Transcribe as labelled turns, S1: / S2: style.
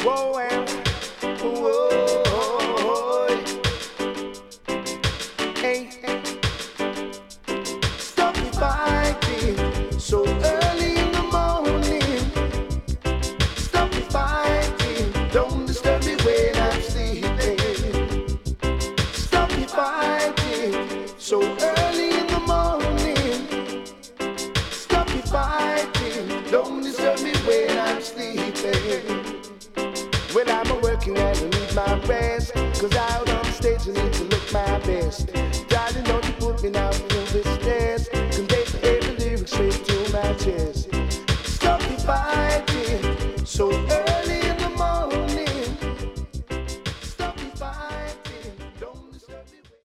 S1: Whoa, and whoa, hey, stop me fighting so early in the morning. Stop me fighting, don't disturb me when I'm sleeping. Stop me fighting so early in the morning. Stop me fighting, don't disturb me when I'm sleeping. Well, I'm working and I need my rest, 'cause I